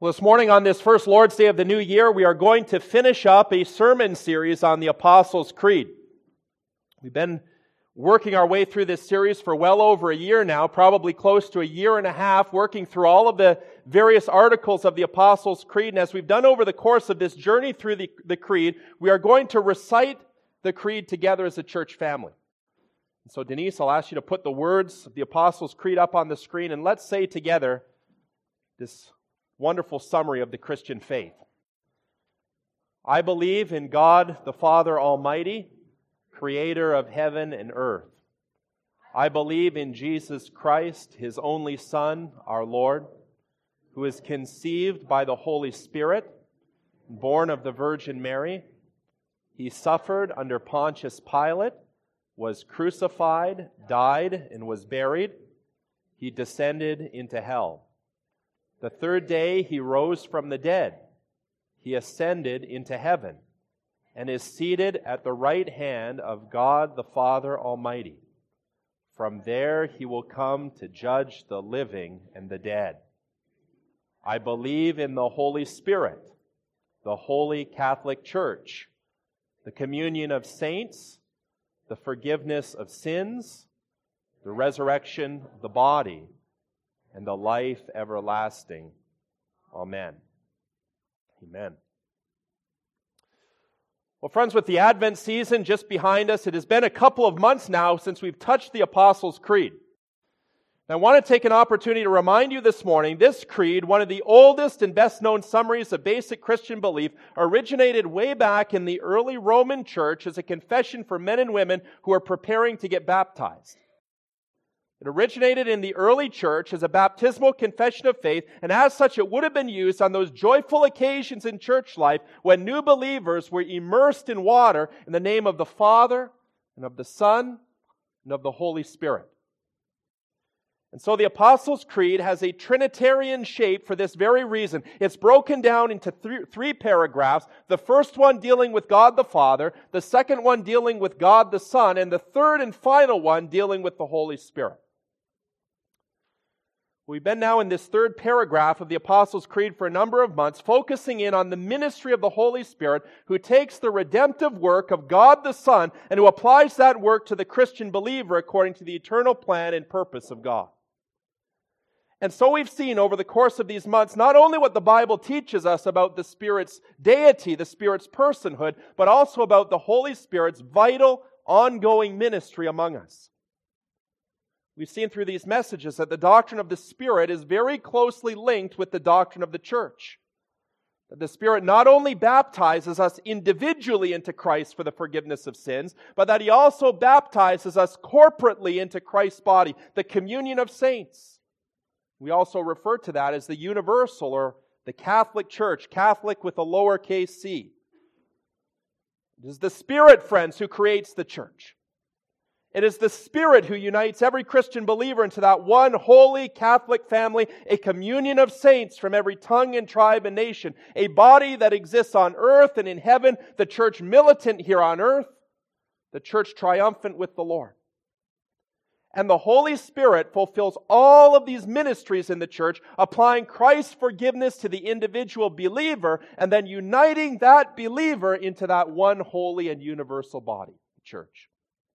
Well, this morning on this first Lord's Day of the new year, we are going to finish up a sermon series on the Apostles' Creed. We've been working our way through this series for well over a year now, probably close to a year and a half, working through all of the various articles of the Apostles' Creed. And as we've done over the course of this journey through the Creed, we are going to recite the Creed together as a church family. And so Denise, I'll ask you to put the words of the Apostles' Creed up on the screen, and let's say together this wonderful summary of the Christian faith. I believe in God the Father Almighty, creator of heaven and earth. I believe in Jesus Christ, His only Son, our Lord, who is conceived by the Holy Spirit, born of the Virgin Mary. He suffered under Pontius Pilate, was crucified, died, and was buried. He descended into hell. The third day He rose from the dead. He ascended into heaven and is seated at the right hand of God the Father Almighty. From there He will come to judge the living and the dead. I believe in the Holy Spirit, the Holy Catholic Church, the communion of saints, the forgiveness of sins, the resurrection of the body, and the life everlasting. Amen. Amen. Well, friends, with the Advent season just behind us, it has been a couple of months now since we've touched the Apostles' Creed. And I want to take an opportunity to remind you this morning, this creed, one of the oldest and best-known summaries of basic Christian belief, originated way back in the early Roman Church as a confession for men and women who are preparing to get baptized. It originated in the early church as a baptismal confession of faith, and as such it would have been used on those joyful occasions in church life when new believers were immersed in water in the name of the Father, and of the Son, and of the Holy Spirit. And so the Apostles' Creed has a Trinitarian shape for this very reason. It's broken down into three paragraphs, the first one dealing with God the Father, the second one dealing with God the Son, and the third and final one dealing with the Holy Spirit. We've been now in this third paragraph of the Apostles' Creed for a number of months, focusing in on the ministry of the Holy Spirit, who takes the redemptive work of God the Son and who applies that work to the Christian believer according to the eternal plan and purpose of God. And so we've seen over the course of these months not only what the Bible teaches us about the Spirit's deity, the Spirit's personhood, but also about the Holy Spirit's vital, ongoing ministry among us. We've seen through these messages that the doctrine of the Spirit is very closely linked with the doctrine of the church. That the Spirit not only baptizes us individually into Christ for the forgiveness of sins, but that He also baptizes us corporately into Christ's body, the communion of saints. We also refer to that as the universal or the Catholic Church, Catholic with a lowercase c. It is the Spirit, friends, who creates the church. It is the Spirit who unites every Christian believer into that one holy Catholic family, a communion of saints from every tongue and tribe and nation, a body that exists on earth and in heaven, the church militant here on earth, the church triumphant with the Lord. And the Holy Spirit fulfills all of these ministries in the church, applying Christ's forgiveness to the individual believer and then uniting that believer into that one holy and universal body, the church.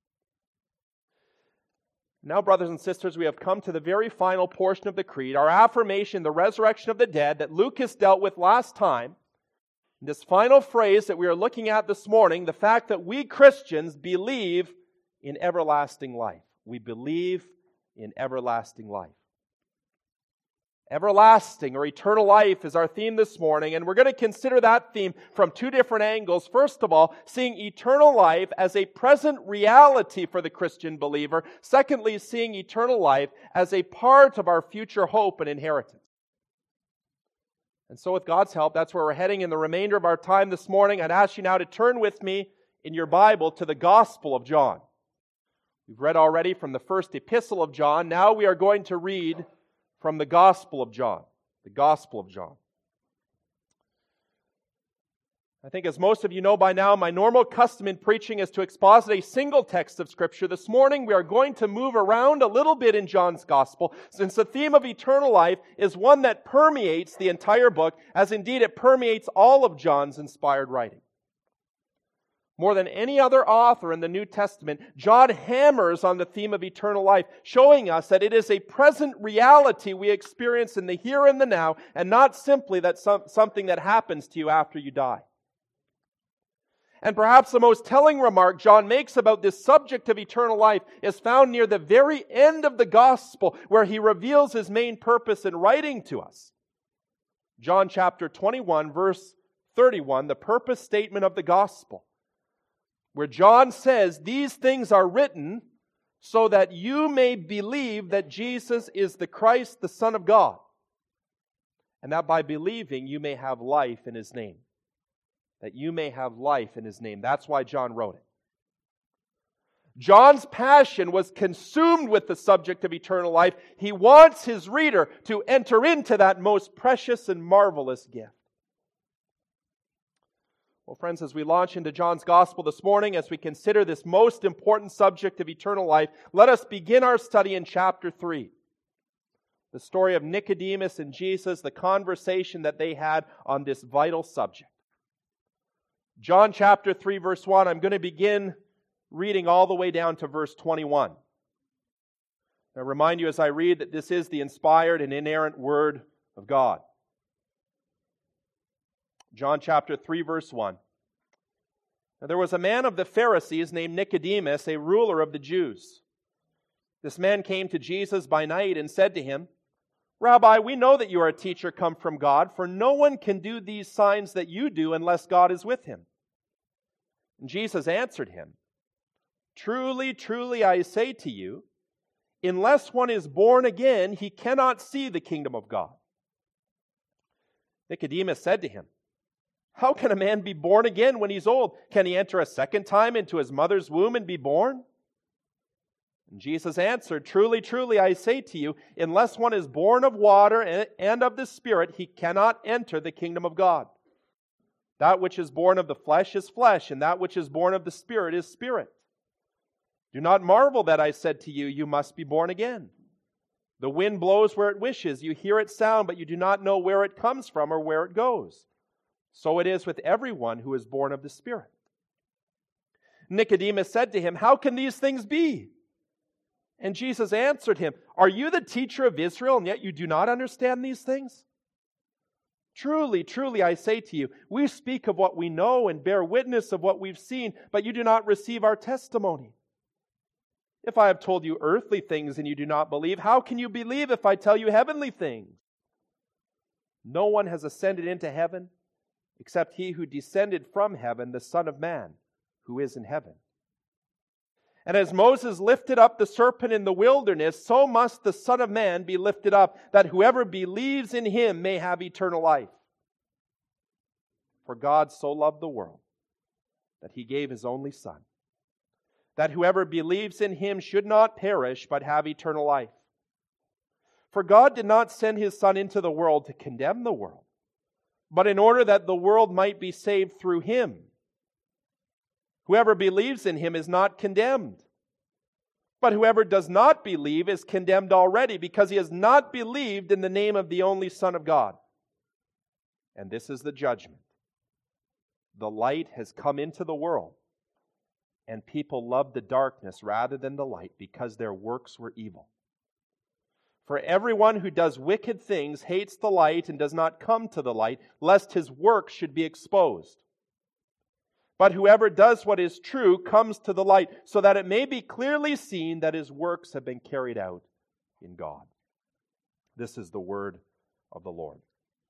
Now, brothers and sisters, we have come to the very final portion of the Creed, our affirmation, the resurrection of the dead that Lucas dealt with last time. This final phrase that we are looking at this morning, the fact that we Christians believe in everlasting life. We believe in everlasting life. Everlasting or eternal life is our theme this morning, and we're going to consider that theme from two different angles. First of all, seeing eternal life as a present reality for the Christian believer. Secondly, seeing eternal life as a part of our future hope and inheritance. And so with God's help, that's where we're heading in the remainder of our time this morning. I'd ask you now to turn with me in your Bible to the Gospel of John. We've read already from the first epistle of John. Now we are going to read from the Gospel of John. The Gospel of John. I think as most of you know by now, my normal custom in preaching is to exposit a single text of Scripture. This morning we are going to move around a little bit in John's Gospel, since the theme of eternal life is one that permeates the entire book, as indeed it permeates all of John's inspired writing. More than any other author in the New Testament, John hammers on the theme of eternal life, showing us that it is a present reality we experience in the here and the now, and not simply that something that happens to you after you die. And perhaps the most telling remark John makes about this subject of eternal life is found near the very end of the Gospel, where he reveals his main purpose in writing to us. John chapter 21, verse 31, the purpose statement of the Gospel, where John says, "These things are written so that you may believe that Jesus is the Christ, the Son of God, and that by believing you may have life in His name." That you may have life in His name. That's why John wrote it. John's passion was consumed with the subject of eternal life. He wants his reader to enter into that most precious and marvelous gift. Well, friends, as we launch into John's Gospel this morning, as we consider this most important subject of eternal life, let us begin our study in chapter 3. The story of Nicodemus and Jesus, the conversation that they had on this vital subject. John chapter 3, verse 1, I'm going to begin reading all the way down to verse 21. I remind you as I read that this is the inspired and inerrant Word of God. John chapter 3, verse 1. Now there was a man of the Pharisees named Nicodemus, a ruler of the Jews. This man came to Jesus by night and said to Him, "Rabbi, we know that you are a teacher come from God, for no one can do these signs that you do unless God is with him." And Jesus answered him, "Truly, truly, I say to you, unless one is born again, he cannot see the kingdom of God." Nicodemus said to him, "How can a man be born again when he's old? Can he enter a second time into his mother's womb and be born?" And Jesus answered, "Truly, truly, I say to you, unless one is born of water and of the Spirit, he cannot enter the kingdom of God. That which is born of the flesh is flesh, and that which is born of the Spirit is spirit. Do not marvel that I said to you, you must be born again. The wind blows where it wishes. You hear its sound, but you do not know where it comes from or where it goes. So it is with everyone who is born of the Spirit." Nicodemus said to him, "How can these things be?" And Jesus answered him, "Are you the teacher of Israel, and yet you do not understand these things? Truly, truly, I say to you, we speak of what we know and bear witness of what we've seen, but you do not receive our testimony. If I have told you earthly things and you do not believe, how can you believe if I tell you heavenly things? No one has ascended into heaven except He who descended from heaven, the Son of Man, who is in heaven. And as Moses lifted up the serpent in the wilderness, so must the Son of Man be lifted up, that whoever believes in Him may have eternal life. For God so loved the world that He gave His only Son, that whoever believes in Him should not perish, but have eternal life. For God did not send His Son into the world to condemn the world, but in order that the world might be saved through Him. Whoever believes in Him is not condemned. But whoever does not believe is condemned already, because he has not believed in the name of the only Son of God. And this is the judgment. The light has come into the world, and people loved the darkness rather than the light, because their works were evil. For everyone who does wicked things hates the light and does not come to the light, lest his work should be exposed. But whoever does what is true comes to the light, so that it may be clearly seen that his works have been carried out in God." This is the word of the Lord.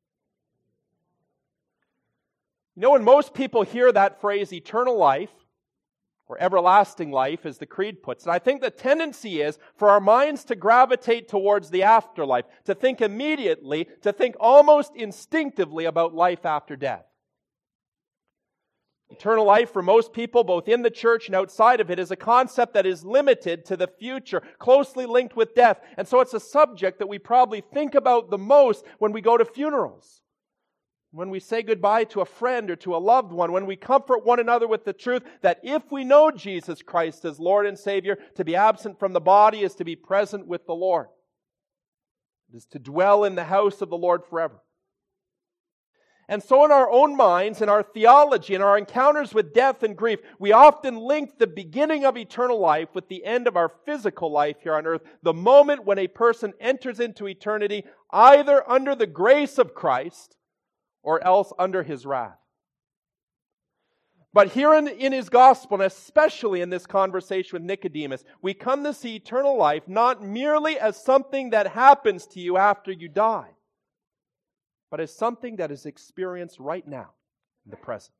You know, when most people hear that phrase, eternal life, or everlasting life, as the Creed puts it, I think the tendency is for our minds to gravitate towards the afterlife, to think immediately, to think almost instinctively about life after death. Eternal life for most people, both in the church and outside of it, is a concept that is limited to the future, closely linked with death. And so it's a subject that we probably think about the most when we go to funerals. when we say goodbye to a friend or to a loved one, when we comfort one another with the truth that if we know Jesus Christ as Lord and Savior, to be absent from the body is to be present with the Lord. It is to dwell in the house of the Lord forever. And so in our own minds, in our theology, in our encounters with death and grief, we often link the beginning of eternal life with the end of our physical life here on earth, the moment when a person enters into eternity, either under the grace of Christ or else under His wrath. But here in His gospel, and especially in this conversation with Nicodemus, we come to see eternal life not merely as something that happens to you after you die, but as something that is experienced right now, in the present.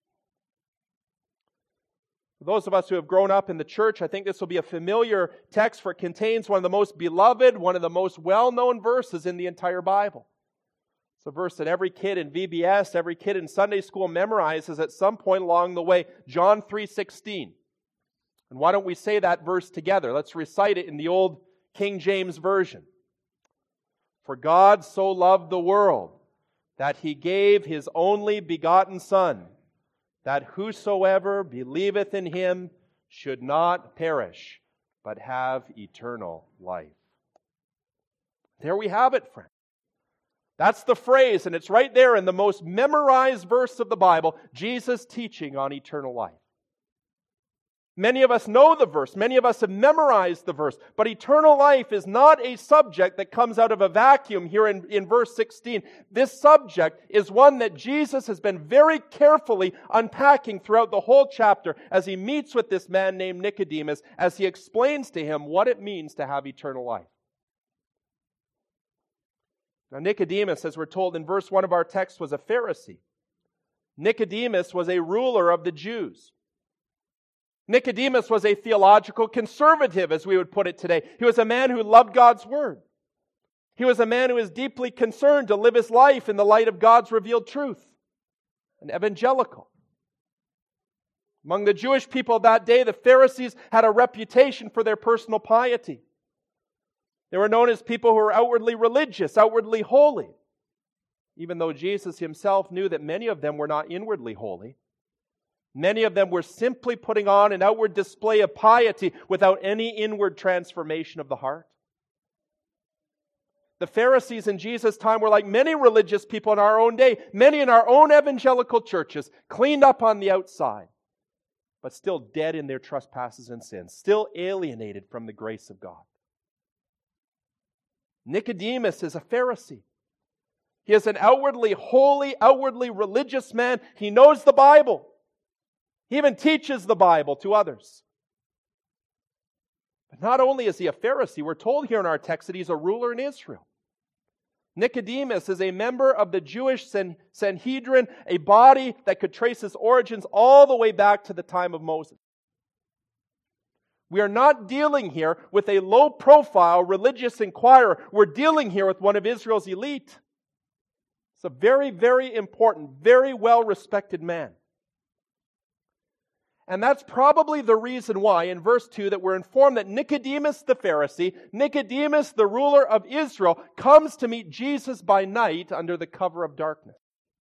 For those of us who have grown up in the church, I think this will be a familiar text, for it contains one of the most beloved, one of the most well-known verses in the entire Bible. It's a verse that every kid in VBS, every kid in Sunday school memorizes at some point along the way. John 3:16. And why don't we say that verse together? Let's recite it in the old King James Version. For God so loved the world that He gave His only begotten Son, that whosoever believeth in Him should not perish, but have eternal life. There we have it, friends. That's the phrase, and it's right there in the most memorized verse of the Bible, Jesus teaching on eternal life. Many of us know the verse. Many of us have memorized the verse. But eternal life is not a subject that comes out of a vacuum here in verse 16. This subject is one that Jesus has been very carefully unpacking throughout the whole chapter as He meets with this man named Nicodemus, as He explains to him what it means to have eternal life. Now, Nicodemus, as we're told in verse 1 of our text, was a Pharisee. Nicodemus was a ruler of the Jews. Nicodemus was a theological conservative, as we would put it today. He was a man who loved God's Word. He was a man who was deeply concerned to live his life in the light of God's revealed truth. An evangelical. Among the Jewish people of that day, the Pharisees had a reputation for their personal piety. They were known as people who were outwardly religious, outwardly holy, even though Jesus Himself knew that many of them were not inwardly holy. Many of them were simply putting on an outward display of piety without any inward transformation of the heart. The Pharisees in Jesus' time were like many religious people in our own day, many in our own evangelical churches, cleaned up on the outside, but still dead in their trespasses and sins, still alienated from the grace of God. Nicodemus is a Pharisee. He is an outwardly holy, outwardly religious man. He knows the Bible. He even teaches the Bible to others. But not only is he a Pharisee, we're told here in our text that he's a ruler in Israel. Nicodemus is a member of the Jewish Sanhedrin, a body that could trace its origins all the way back to the time of Moses. We are not dealing here with a low-profile religious inquirer. We're dealing here with one of Israel's elite. It's a very, very important, very well-respected man. And that's probably the reason why, in verse 2, that we're informed that Nicodemus the Pharisee, Nicodemus the ruler of Israel, comes to meet Jesus by night under the cover of darkness.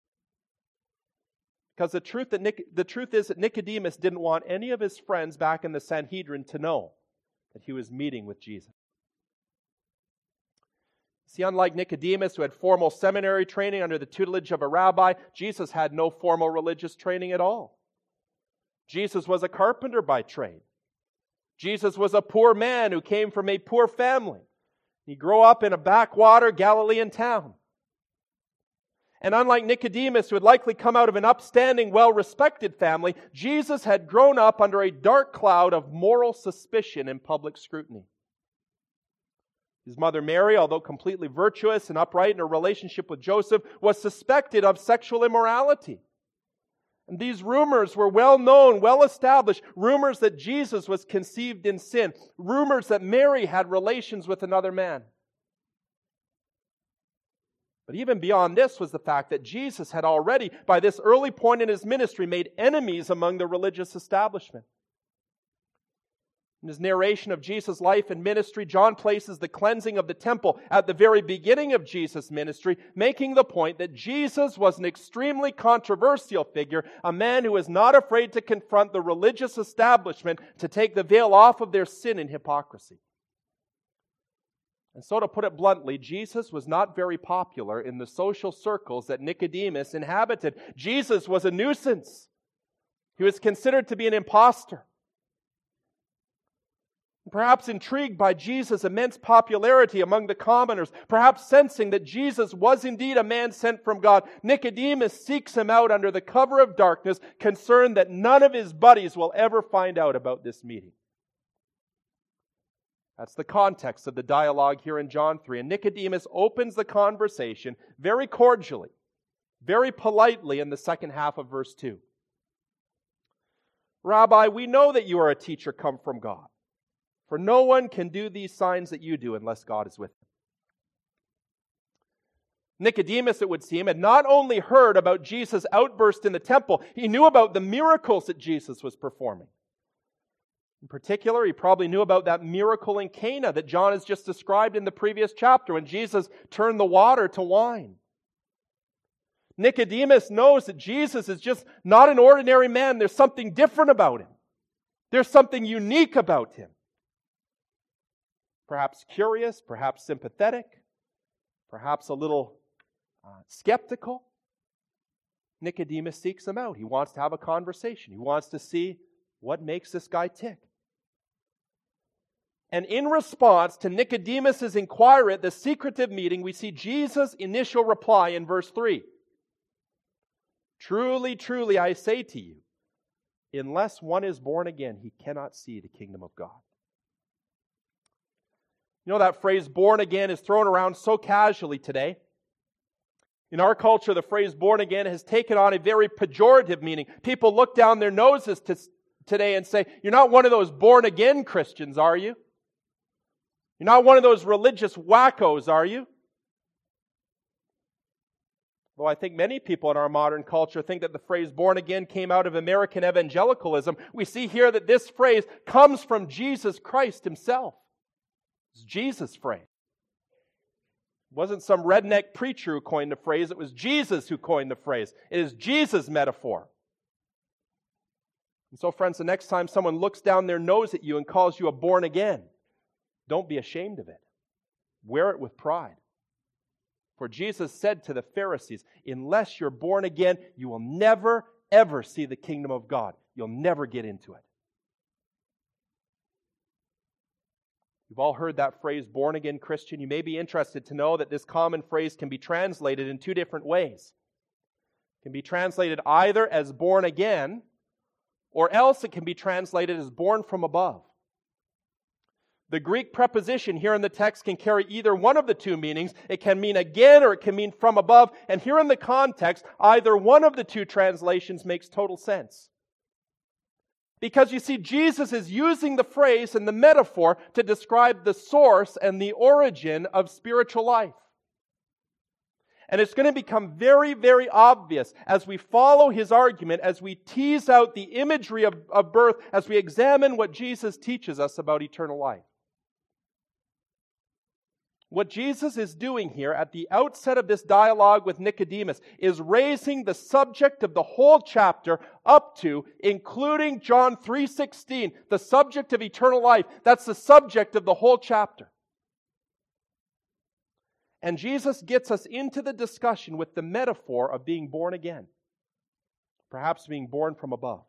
Because the truth is that Nicodemus didn't want any of his friends back in the Sanhedrin to know that he was meeting with Jesus. See, unlike Nicodemus, who had formal seminary training under the tutelage of a rabbi, Jesus had no formal religious training at all. Jesus was a carpenter by trade. Jesus was a poor man who came from a poor family. He grew up in a backwater Galilean town. And unlike Nicodemus, who had likely come out of an upstanding, well-respected family, Jesus had grown up under a dark cloud of moral suspicion and public scrutiny. His mother Mary, although completely virtuous and upright in her relationship with Joseph, was suspected of sexual immorality. And these rumors were well known, well established. Rumors that Jesus was conceived in sin. Rumors that Mary had relations with another man. But even beyond this was the fact that Jesus had already, by this early point in His ministry, made enemies among the religious establishment. In his narration of Jesus' life and ministry, John places the cleansing of the temple at the very beginning of Jesus' ministry, making the point that Jesus was an extremely controversial figure, a man who was not afraid to confront the religious establishment to take the veil off of their sin and hypocrisy. And so, to put it bluntly, Jesus was not very popular in the social circles that Nicodemus inhabited. Jesus was a nuisance. He was considered to be an imposter. Perhaps intrigued by Jesus' immense popularity among the commoners, perhaps sensing that Jesus was indeed a man sent from God, Nicodemus seeks him out under the cover of darkness, concerned that none of his buddies will ever find out about this meeting. That's the context of the dialogue here in John 3. And Nicodemus opens the conversation very cordially, very politely in the second half of verse 2. Rabbi, we know that you are a teacher come from God. For no one can do these signs that you do unless God is with him. Nicodemus, it would seem, had not only heard about Jesus' outburst in the temple, he knew about the miracles that Jesus was performing. In particular, he probably knew about that miracle in Cana that John has just described in the previous chapter when Jesus turned the water to wine. Nicodemus knows that Jesus is just not an ordinary man. There's something different about him. There's something unique about him. Perhaps curious, perhaps sympathetic, perhaps a little skeptical. Nicodemus seeks him out. He wants to have a conversation. He wants to see what makes this guy tick. And in response to Nicodemus' inquiry at the secretive meeting, we see Jesus' initial reply in verse 3. Truly, truly, I say to you, unless one is born again, he cannot see the kingdom of God. You know, that phrase, born again, is thrown around so casually today. In our culture, the phrase born again has taken on a very pejorative meaning. People look down their noses today and say, you're not one of those born again Christians, are you? You're not one of those religious wackos, are you? Though I think many people in our modern culture think that the phrase born again came out of American evangelicalism, we see here that this phrase comes from Jesus Christ himself. It's Jesus' phrase. It wasn't some redneck preacher who coined the phrase, it was Jesus who coined the phrase. It is Jesus' metaphor. And so, friends, the next time someone looks down their nose at you and calls you a born again, don't be ashamed of it. Wear it with pride. For Jesus said to the Pharisees, unless you're born again, you will never, ever see the kingdom of God. You'll never get into it. You've all heard that phrase, born again Christian. You may be interested to know that this common phrase can be translated in two different ways. It can be translated either as born again, or else it can be translated as born from above. The Greek preposition here in the text can carry either one of the two meanings. It can mean again or it can mean from above. And here in the context, either one of the two translations makes total sense. Because you see, Jesus is using the phrase and the metaphor to describe the source and the origin of spiritual life. And it's going to become very, very obvious as we follow his argument, as we tease out the imagery of birth, as we examine what Jesus teaches us about eternal life. What Jesus is doing here at the outset of this dialogue with Nicodemus is raising the subject of the whole chapter up to, including John 3:16, the subject of eternal life. That's the subject of the whole chapter. And Jesus gets us into the discussion with the metaphor of being born again, perhaps being born from above.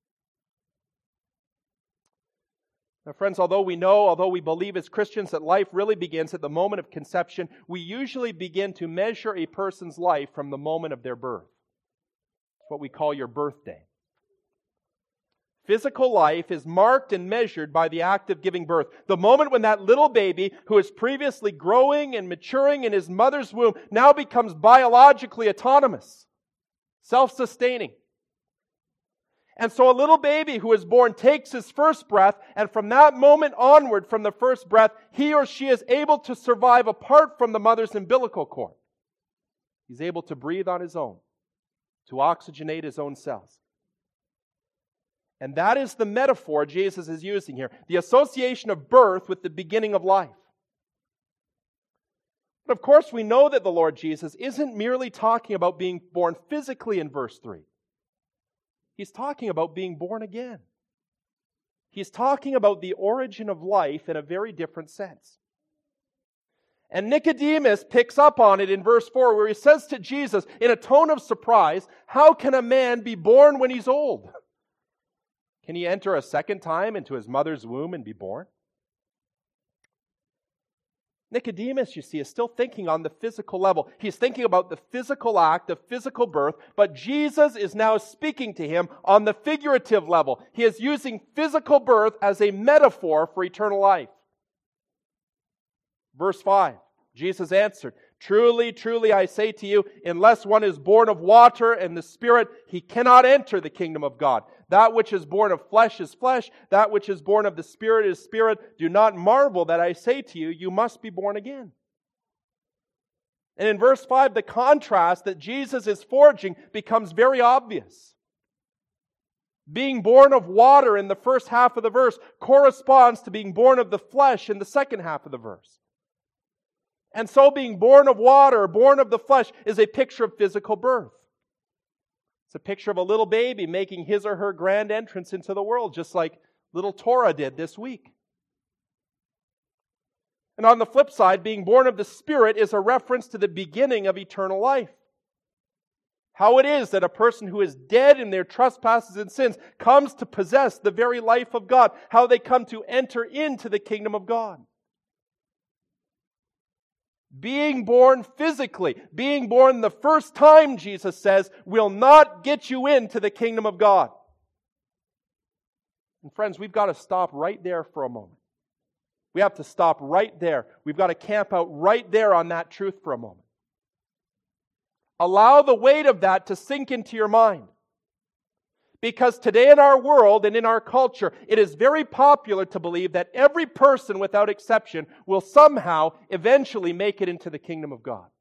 Now, friends, although we believe as Christians that life really begins at the moment of conception, we usually begin to measure a person's life from the moment of their birth. It's what we call your birthday. Physical life is marked and measured by the act of giving birth. The moment when that little baby, who is previously growing and maturing in his mother's womb, now becomes biologically autonomous, self-sustaining. And so a little baby who is born takes his first breath, and from that moment onward, from the first breath, he or she is able to survive apart from the mother's umbilical cord. He's able to breathe on his own, to oxygenate his own cells. And that is the metaphor Jesus is using here. The association of birth with the beginning of life. But of course, we know that the Lord Jesus isn't merely talking about being born physically in verse 3. He's talking about being born again. He's talking about the origin of life in a very different sense. And Nicodemus picks up on it in verse 4, where he says to Jesus, in a tone of surprise, "How can a man be born when he's old? Can he enter a second time into his mother's womb and be born?" Nicodemus, you see, is still thinking on the physical level. He's thinking about the physical act of physical birth, but Jesus is now speaking to him on the figurative level. He is using physical birth as a metaphor for eternal life. Verse 5, Jesus answered, "Truly, truly, I say to you, unless one is born of water and the Spirit, he cannot enter the kingdom of God. That which is born of flesh is flesh. That which is born of the Spirit is spirit. Do not marvel that I say to you, you must be born again." And in verse 5, the contrast that Jesus is forging becomes very obvious. Being born of water in the first half of the verse corresponds to being born of the flesh in the second half of the verse. And so being born of water, born of the flesh, is a picture of physical birth. It's a picture of a little baby making his or her grand entrance into the world, just like little Torah did this week. And on the flip side, being born of the Spirit is a reference to the beginning of eternal life. How it is that a person who is dead in their trespasses and sins comes to possess the very life of God. How they come to enter into the kingdom of God. Being born physically, being born the first time, Jesus says, will not get you into the kingdom of God. And friends, we've got to stop right there for a moment. We have to stop right there. We've got to camp out right there on that truth for a moment. Allow the weight of that to sink into your mind. Because today in our world and in our culture, it is very popular to believe that every person without exception will somehow eventually make it into the kingdom of God.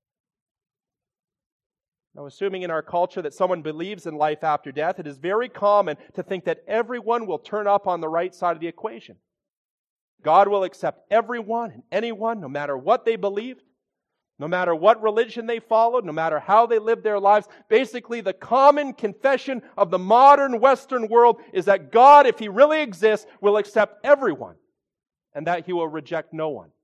Now, assuming in our culture that someone believes in life after death, it is very common to think that everyone will turn up on the right side of the equation. God will accept everyone and anyone, no matter what they believed, no matter what religion they followed, no matter how they lived their lives. Basically, the common confession of the modern Western world is that God, if He really exists, will accept everyone and that He will reject no one.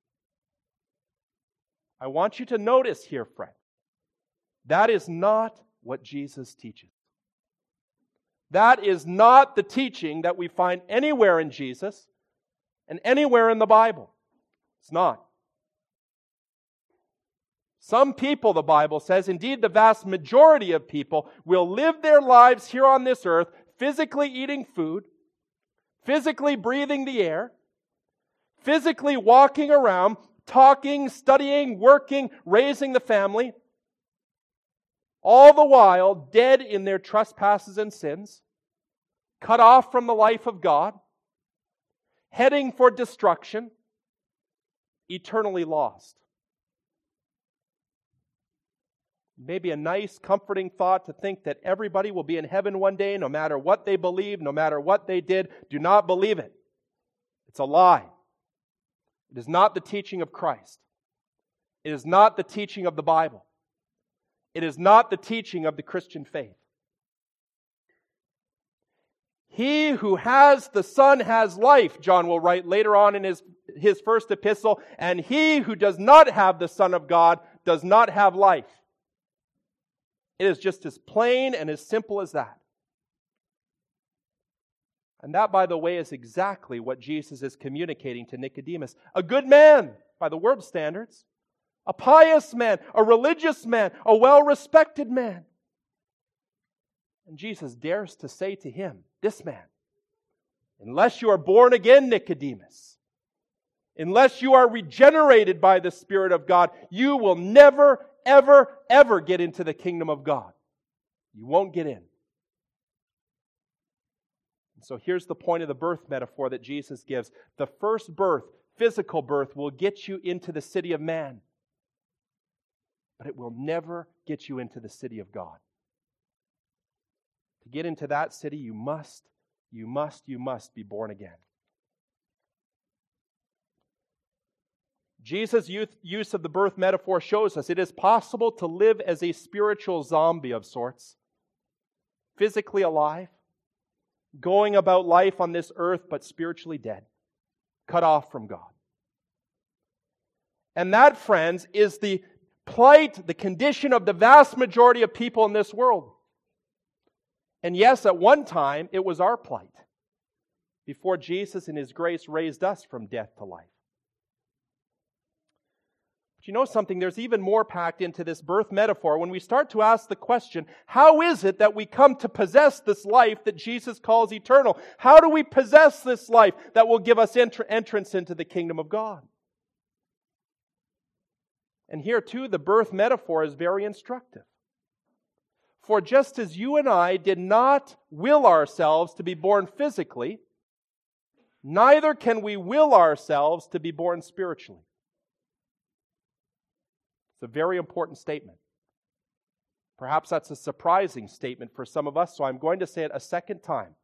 I want you to notice here, friend, that is not what Jesus teaches. That is not the teaching that we find anywhere in Jesus and anywhere in the Bible. It's not. Some people, the Bible says, indeed the vast majority of people, will live their lives here on this earth physically eating food, physically breathing the air, physically walking around, talking, studying, working, raising the family, all the while dead in their trespasses and sins, cut off from the life of God, heading for destruction, eternally lost. Maybe a nice, comforting thought to think that everybody will be in heaven one day, no matter what they believe, no matter what they did. Do not believe it. It's a lie. It is not the teaching of Christ. It is not the teaching of the Bible. It is not the teaching of the Christian faith. He who has the Son has life, John will write later on in his first epistle, and he who does not have the Son of God does not have life. It is just as plain and as simple as that. And that, by the way, is exactly what Jesus is communicating to Nicodemus. A good man, by the world standards. A pious man, a religious man, a well-respected man. And Jesus dares to say to him, this man, unless you are born again, Nicodemus, unless you are regenerated by the Spirit of God, you will never, ever get into the kingdom of God. You won't get in. And so here's the point of the birth metaphor that Jesus gives. The first birth, physical birth, will get you into the city of man. But it will never get you into the city of God. To get into that city, you must You must be born again. Jesus' use of the birth metaphor shows us it is possible to live as a spiritual zombie of sorts, physically alive, going about life on this earth, but spiritually dead, cut off from God. And that, friends, is the plight, the condition of the vast majority of people in this world. And yes, at one time, it was our plight, before Jesus in His grace raised us from death to life. But you know something? There's even more packed into this birth metaphor when we start to ask the question, how is it that we come to possess this life that Jesus calls eternal? How do we possess this life that will give us entrance into the kingdom of God? And here too, the birth metaphor is very instructive. For just as you and I did not will ourselves to be born physically, neither can we will ourselves to be born spiritually. It's a very important statement. Perhaps that's a surprising statement for some of us, so I'm going to say it a second time.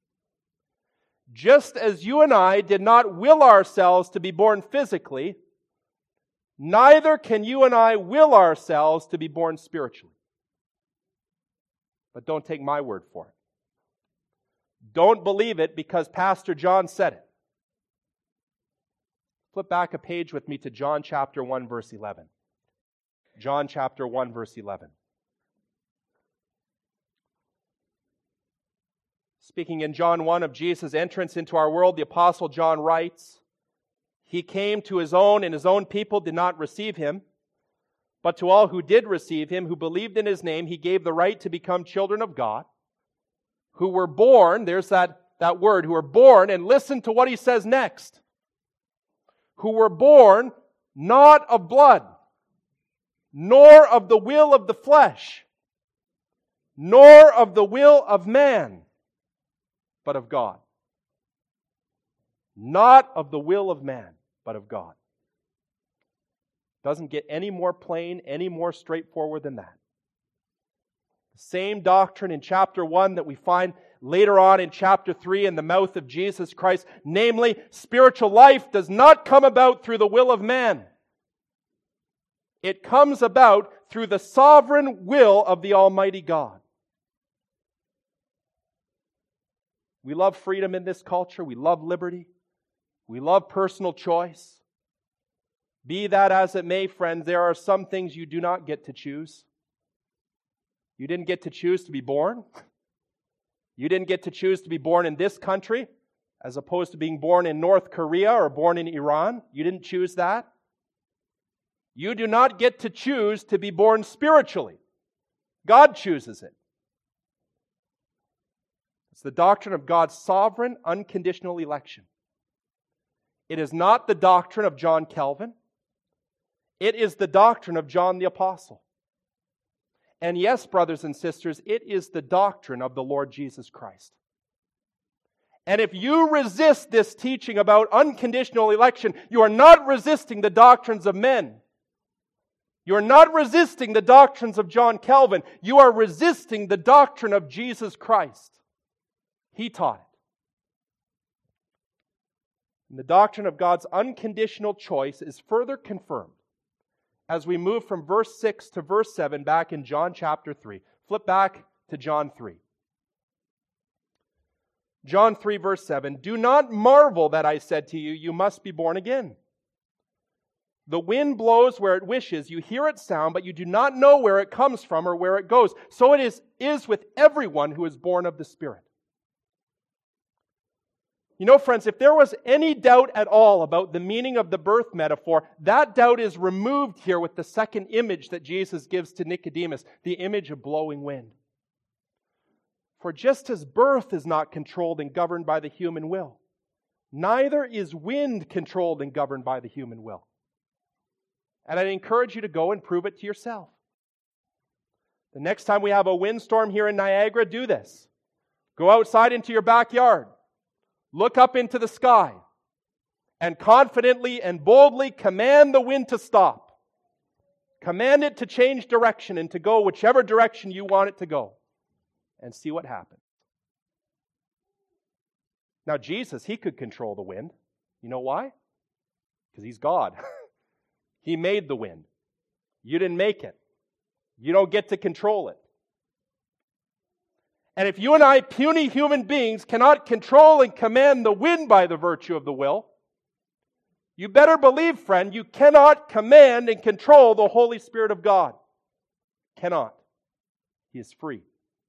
Just as you and I did not will ourselves to be born physically, neither can you and I will ourselves to be born spiritually. But don't take my word for it. Don't believe it because Pastor John said it. Flip back a page with me to John chapter 1, verse 11. John chapter 1, verse 11. Speaking in John 1 of Jesus' entrance into our world, the Apostle John writes, He came to His own, and His own people did not receive Him. But to all who did receive Him, who believed in His name, He gave the right to become children of God, who were born, there's that word, who were born, and listen to what He says next, who were born not of blood, nor of the will of the flesh, nor of the will of man, but of God. Not of the will of man, but of God. Doesn't get any more plain, any more straightforward than that. The same doctrine in chapter 1 that we find later on in chapter 3 in the mouth of Jesus Christ, namely, spiritual life does not come about through the will of man. It comes about through the sovereign will of the Almighty God. We love freedom in this culture. We love liberty. We love personal choice. Be that as it may, friends, there are some things you do not get to choose. You didn't get to choose to be born. You didn't get to choose to be born in this country as opposed to being born in North Korea or born in Iran. You didn't choose that. You do not get to choose to be born spiritually. God chooses it. It's the doctrine of God's sovereign, unconditional election. It is not the doctrine of John Calvin. It is the doctrine of John the Apostle. And yes, brothers and sisters, it is the doctrine of the Lord Jesus Christ. And if you resist this teaching about unconditional election, you are not resisting the doctrines of men. You are not resisting the doctrines of John Calvin. You are resisting the doctrine of Jesus Christ. He taught it. And the doctrine of God's unconditional choice is further confirmed as we move from verse 6 to verse 7 back in John chapter 3. Flip back to John 3. John 3 verse 7, Do not marvel that I said to you, you must be born again. The wind blows where it wishes. You hear its sound, but you do not know where it comes from or where it goes. So it is with everyone who is born of the Spirit. You know, friends, if there was any doubt at all about the meaning of the birth metaphor, that doubt is removed here with the second image that Jesus gives to Nicodemus, the image of blowing wind. For just as birth is not controlled and governed by the human will, neither is wind controlled and governed by the human will. And I'd encourage you to go and prove it to yourself. The next time we have a windstorm here in Niagara, do this. Go outside into your backyard. Look up into the sky and confidently and boldly command the wind to stop. Command it to change direction and to go whichever direction you want it to go. And see what happens. Now Jesus, he could control the wind. You know why? Because he's God. He made the wind. You didn't make it. You don't get to control it. And if you and I, puny human beings, cannot control and command the wind by the virtue of the will, you better believe, friend, you cannot command and control the Holy Spirit of God. Cannot. He is free.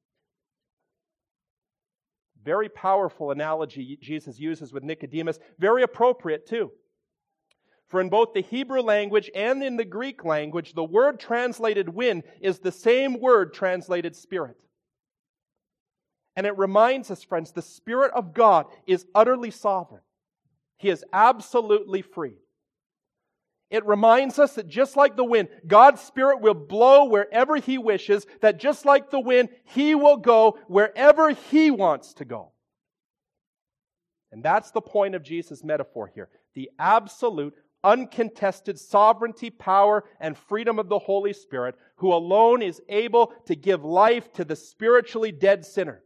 Very powerful analogy Jesus uses with Nicodemus. Very appropriate too. For in both the Hebrew language and in the Greek language, the word translated wind is the same word translated spirit. And it reminds us, friends, the Spirit of God is utterly sovereign. He is absolutely free. It reminds us that just like the wind, God's Spirit will blow wherever He wishes, that just like the wind, He will go wherever He wants to go. And that's the point of Jesus' metaphor here. The absolute, uncontested sovereignty, power, and freedom of the Holy Spirit, who alone is able to give life to the spiritually dead sinner.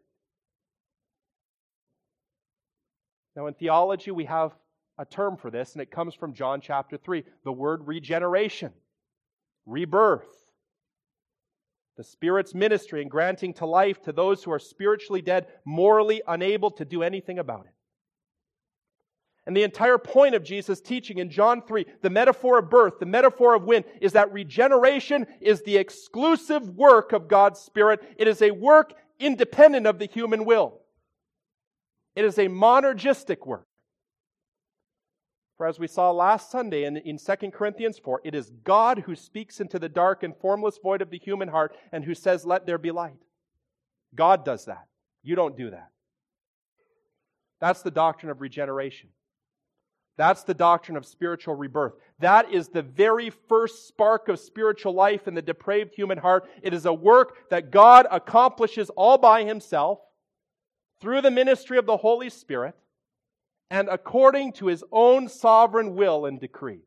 Now in theology we have a term for this, and it comes from John chapter 3, the word regeneration, rebirth. The Spirit's ministry in granting to life to those who are spiritually dead, morally unable to do anything about it. And the entire point of Jesus' teaching in John 3, the metaphor of birth, the metaphor of wind, is that regeneration is the exclusive work of God's Spirit. It is a work independent of the human will. It is a monergistic work. For as we saw last Sunday in 2 Corinthians 4, it is God who speaks into the dark and formless void of the human heart and who says, "Let there be light." God does that. You don't do that. That's the doctrine of regeneration. That's the doctrine of spiritual rebirth. That is the very first spark of spiritual life in the depraved human heart. It is a work that God accomplishes all by Himself through the ministry of the Holy Spirit and according to His own sovereign will and decree.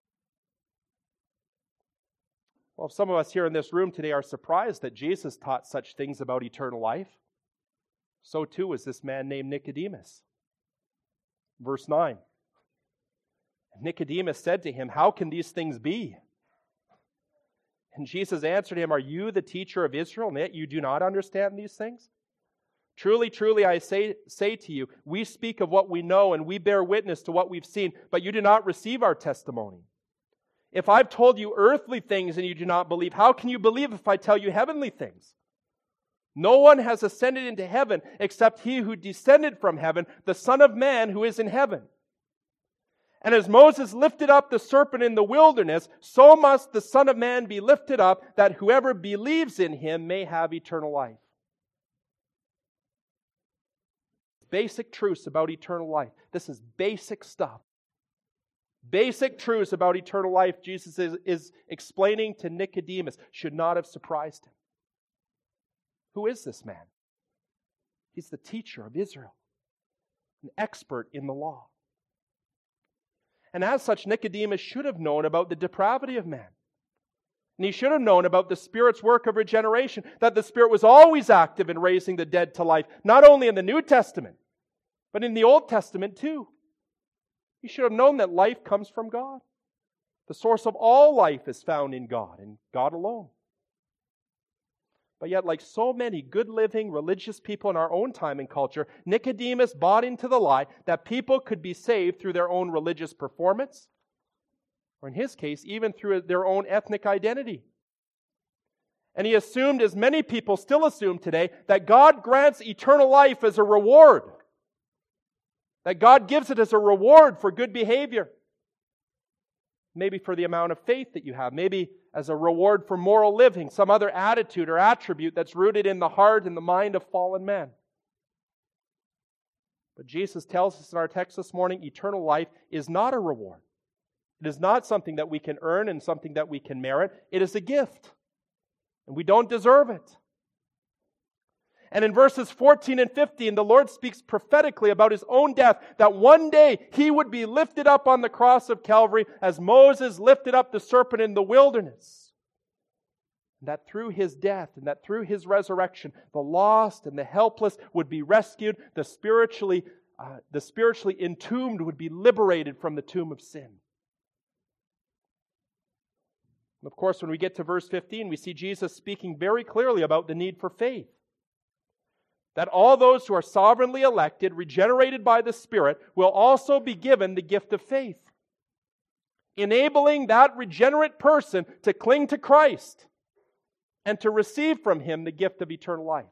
Well, some of us here in this room today are surprised that Jesus taught such things about eternal life. So too is this man named Nicodemus. Verse 9. Nicodemus said to Him, "How can these things be?" And Jesus answered him, "Are you the teacher of Israel, and yet you do not understand these things? Truly, truly, I say to you, we speak of what we know and we bear witness to what we've seen, but you do not receive our testimony. If I've told you earthly things and you do not believe, how can you believe if I tell you heavenly things? No one has ascended into heaven except He who descended from heaven, the Son of Man who is in heaven. And as Moses lifted up the serpent in the wilderness, so must the Son of Man be lifted up, that whoever believes in Him may have eternal life." Basic truths about eternal life. This is basic stuff. Basic truths about eternal life Jesus is explaining to Nicodemus should not have surprised him. Who is this man? He's the teacher of Israel, an expert in the law. And as such, Nicodemus should have known about the depravity of man. And he should have known about the Spirit's work of regeneration, that the Spirit was always active in raising the dead to life, not only in the New Testament, but in the Old Testament too. He should have known that life comes from God. The source of all life is found in God, and God alone. But yet, like so many good-living religious people in our own time and culture, Nicodemus bought into the lie that people could be saved through their own religious performance, or in his case, even through their own ethnic identity. And he assumed, as many people still assume today, that God grants eternal life as a reward. That God gives it as a reward for good behavior. Maybe for the amount of faith that you have. Maybe as a reward for moral living. Some other attitude or attribute that's rooted in the heart and the mind of fallen man. But Jesus tells us in our text this morning, eternal life is not a reward. It is not something that we can earn and something that we can merit. It is a gift. And we don't deserve it. And in verses 14 and 15, the Lord speaks prophetically about His own death, that one day He would be lifted up on the cross of Calvary as Moses lifted up the serpent in the wilderness. And that through His death and that through His resurrection, the lost and the helpless would be rescued, the spiritually the spiritually entombed would be liberated from the tomb of sin. And of course, when we get to verse 15, we see Jesus speaking very clearly about the need for faith. That all those who are sovereignly elected, regenerated by the Spirit, will also be given the gift of faith, enabling that regenerate person to cling to Christ and to receive from Him the gift of eternal life.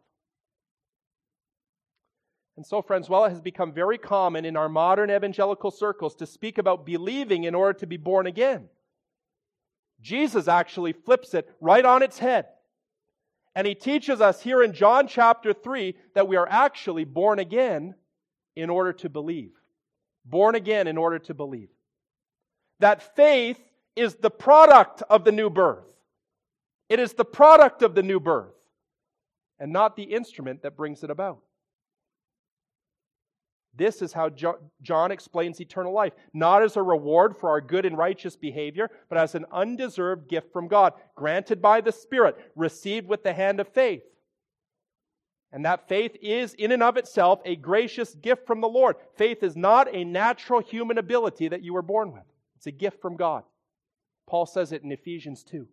And so, friends, while it has become very common in our modern evangelical circles to speak about believing in order to be born again, Jesus actually flips it right on its head. And He teaches us here in John chapter 3 that we are actually born again in order to believe. Born again in order to believe. That faith is the product of the new birth. It is the product of the new birth, and not the instrument that brings it about. This is how John explains eternal life. Not as a reward for our good and righteous behavior, but as an undeserved gift from God, granted by the Spirit, received with the hand of faith. And that faith is, in and of itself, a gracious gift from the Lord. Faith is not a natural human ability that you were born with. It's a gift from God. Paul says it in Ephesians 2.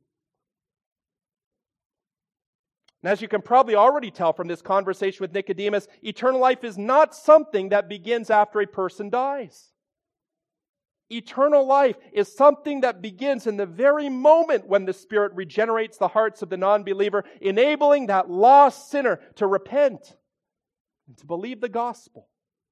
And as you can probably already tell from this conversation with Nicodemus, eternal life is not something that begins after a person dies. Eternal life is something that begins in the very moment when the Spirit regenerates the hearts of the non-believer, enabling that lost sinner to repent and to believe the gospel.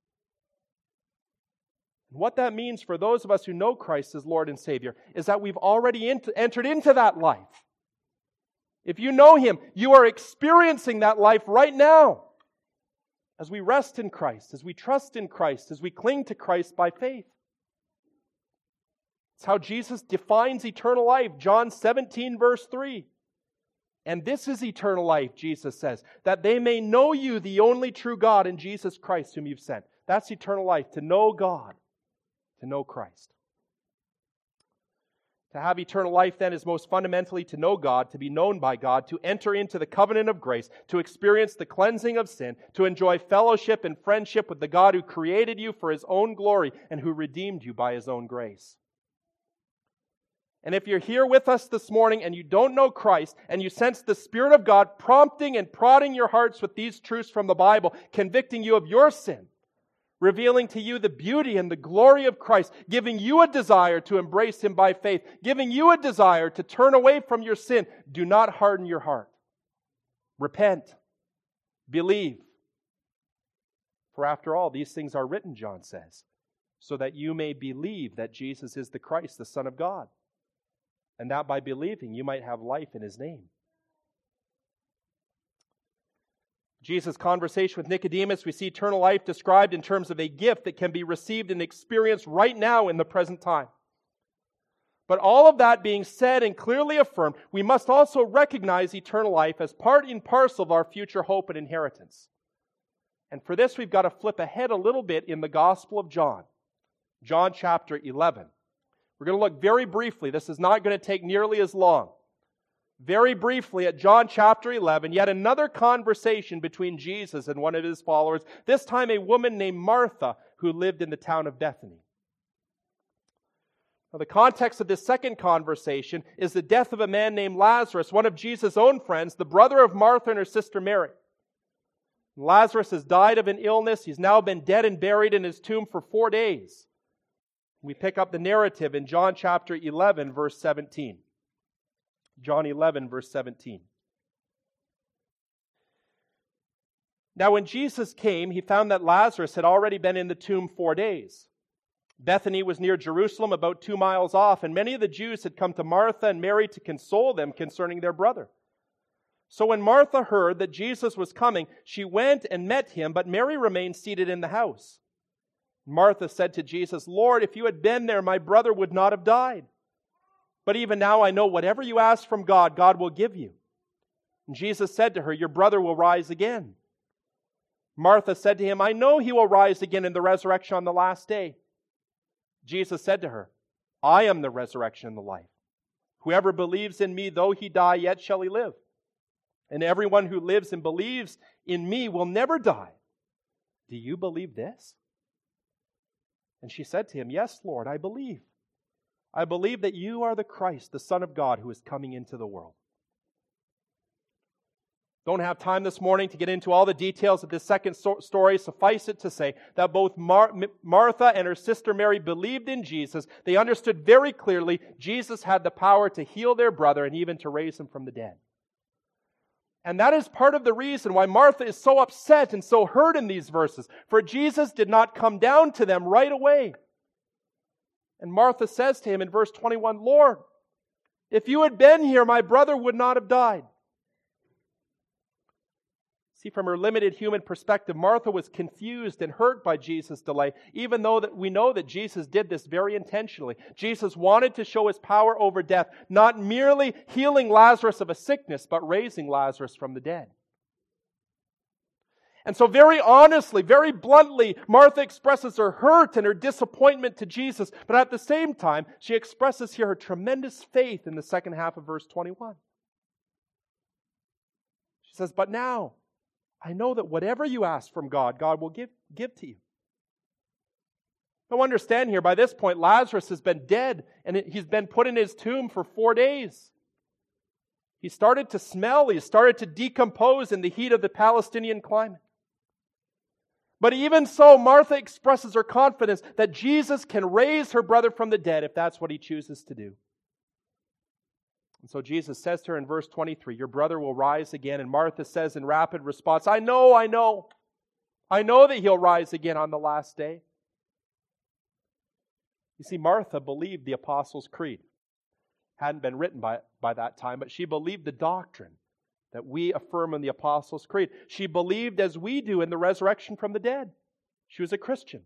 And what that means for those of us who know Christ as Lord and Savior is that we've already entered into that life. If you know Him, you are experiencing that life right now as we rest in Christ, as we trust in Christ, as we cling to Christ by faith. It's how Jesus defines eternal life. John 17, verse 3. And this is eternal life, Jesus says, that they may know you, the only true God, and Jesus Christ, whom you've sent. That's eternal life, to know God, to know Christ. To have eternal life, then, is most fundamentally to know God, to be known by God, to enter into the covenant of grace, to experience the cleansing of sin, to enjoy fellowship and friendship with the God who created you for His own glory and who redeemed you by His own grace. And if you're here with us this morning and you don't know Christ, and you sense the Spirit of God prompting and prodding your hearts with these truths from the Bible, convicting you of your sin, revealing to you the beauty and the glory of Christ, giving you a desire to embrace Him by faith, giving you a desire to turn away from your sin, do not harden your heart. Repent. Believe. For after all, these things are written, John says, so that you may believe that Jesus is the Christ, the Son of God, and that by believing you might have life in His name. Jesus' conversation with Nicodemus, we see eternal life described in terms of a gift that can be received and experienced right now in the present time. But all of that being said and clearly affirmed, we must also recognize eternal life as part and parcel of our future hope and inheritance. And for this, we've got to flip ahead a little bit in the Gospel of John. John chapter 11. We're going to look very briefly. This is not going to take nearly as long. Very briefly at John chapter 11, yet another conversation between Jesus and one of His followers, this time a woman named Martha who lived in the town of Bethany. Now, the context of this second conversation is the death of a man named Lazarus, one of Jesus' own friends, the brother of Martha and her sister Mary. Lazarus has died of an illness. He's now been dead and buried in his tomb for 4 days. We pick up the narrative in John chapter 11, verse 17. John 11, verse 17. Now when Jesus came, He found that Lazarus had already been in the tomb 4 days. Bethany was near Jerusalem, about 2 miles off, and many of the Jews had come to Martha and Mary to console them concerning their brother. So when Martha heard that Jesus was coming, she went and met Him, but Mary remained seated in the house. Martha said to Jesus, "Lord, if you had been there, my brother would not have died. But even now I know whatever you ask from God, God will give you." And Jesus said to her, "Your brother will rise again." Martha said to Him, "I know he will rise again in the resurrection on the last day." Jesus said to her, "I am the resurrection and the life. Whoever believes in me, though he die, yet shall he live. And everyone who lives and believes in me will never die. Do you believe this?" And she said to him, "Yes, Lord, I believe. I believe that you are the Christ, the Son of God, who is coming into the world." Don't have time this morning to get into all the details of this second story. Suffice it to say that both Martha and her sister Mary believed in Jesus. They understood very clearly Jesus had the power to heal their brother and even to raise him from the dead. And that is part of the reason why Martha is so upset and so hurt in these verses. For Jesus did not come down to them right away. And Martha says to him in verse 21, "Lord, if you had been here, my brother would not have died." See, from her limited human perspective, Martha was confused and hurt by Jesus' delay, even though that we know that Jesus did this very intentionally. Jesus wanted to show his power over death, not merely healing Lazarus of a sickness, but raising Lazarus from the dead. And so very honestly, very bluntly, Martha expresses her hurt and her disappointment to Jesus, but at the same time, she expresses here her tremendous faith in the second half of verse 21. She says, "But now, I know that whatever you ask from God, God will give to you." Now understand here, by this point, Lazarus has been dead and he's been put in his tomb for 4 days. He started to smell, he started to decompose in the heat of the Palestinian climate. But even so, Martha expresses her confidence that Jesus can raise her brother from the dead if that's what he chooses to do. And so Jesus says to her in verse 23, "Your brother will rise again." And Martha says in rapid response, I know that he'll rise again on the last day." You see, Martha believed the Apostles' Creed. Hadn't been written by that time, but she believed the doctrine that we affirm in the Apostles' Creed. She believed as we do in the resurrection from the dead. She was a Christian.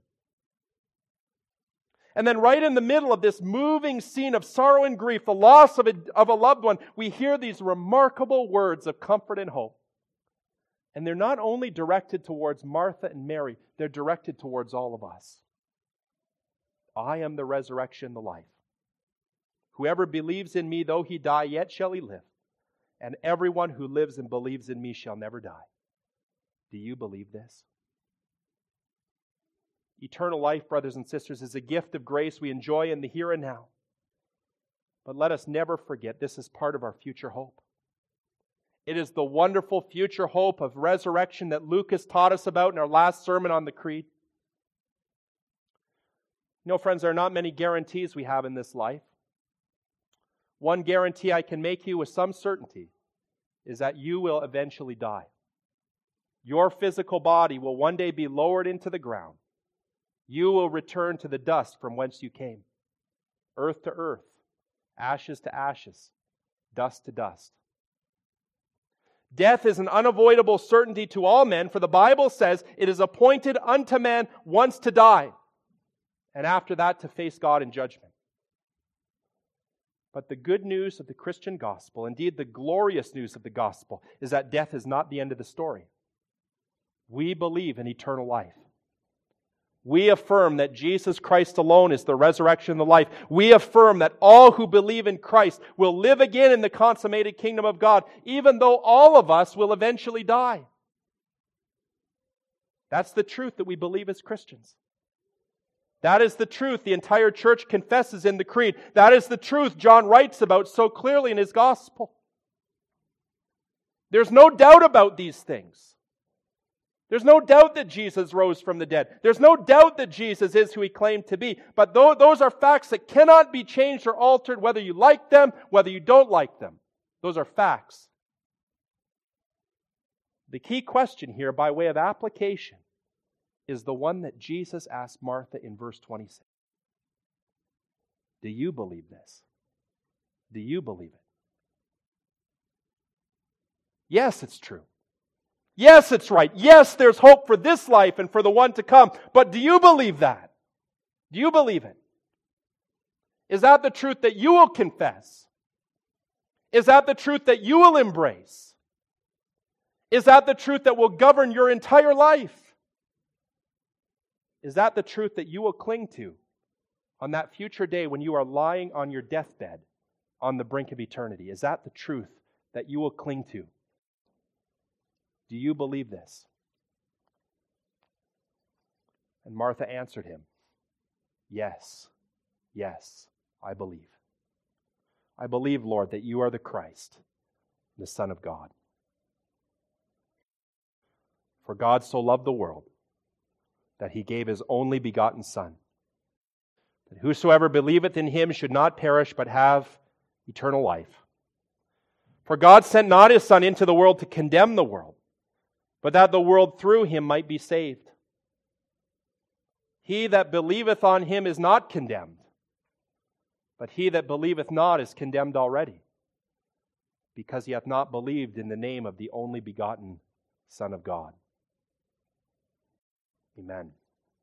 And then right in the middle of this moving scene of sorrow and grief, the loss of a loved one, we hear these remarkable words of comfort and hope. And they're not only directed towards Martha and Mary, they're directed towards all of us. "I am the resurrection and the life. Whoever believes in me, though he die, yet shall he live. And everyone who lives and believes in me shall never die." Do you believe this? Eternal life, brothers and sisters, is a gift of grace we enjoy in the here and now. But let us never forget this is part of our future hope. It is the wonderful future hope of resurrection that Luke has taught us about in our last sermon on the Creed. You know, friends, there are not many guarantees we have in this life. One guarantee I can make you with some certainty is that you will eventually die. Your physical body will one day be lowered into the ground. You will return to the dust from whence you came. Earth to earth, ashes to ashes, dust to dust. Death is an unavoidable certainty to all men, for the Bible says it is appointed unto man once to die, and after that to face God in judgment. But the good news of the Christian gospel, indeed the glorious news of the gospel, is that death is not the end of the story. We believe in eternal life. We affirm that Jesus Christ alone is the resurrection and the life. We affirm that all who believe in Christ will live again in the consummated kingdom of God, even though all of us will eventually die. That's the truth that we believe as Christians. That is the truth the entire church confesses in the Creed. That is the truth John writes about so clearly in his gospel. There's no doubt about these things. There's no doubt that Jesus rose from the dead. There's no doubt that Jesus is who he claimed to be. But those are facts that cannot be changed or altered, whether you like them, whether you don't like them. Those are facts. The key question here, by way of application, is the one that Jesus asked Martha in verse 26. Do you believe this? Do you believe it? Yes, it's true. Yes, it's right. Yes, there's hope for this life and for the one to come. But do you believe that? Do you believe it? Is that the truth that you will confess? Is that the truth that you will embrace? Is that the truth that will govern your entire life? Is that the truth that you will cling to on that future day when you are lying on your deathbed on the brink of eternity? Is that the truth that you will cling to? Do you believe this? And Martha answered him, Yes, yes, I believe. I believe, Lord, that you are the Christ, the Son of God. For God so loved the world that he gave his only begotten Son, that whosoever believeth in him should not perish but have eternal life. For God sent not his Son into the world to condemn the world, but that the world through him might be saved. He that believeth on him is not condemned, but he that believeth not is condemned already, because he hath not believed in the name of the only begotten Son of God. Amen.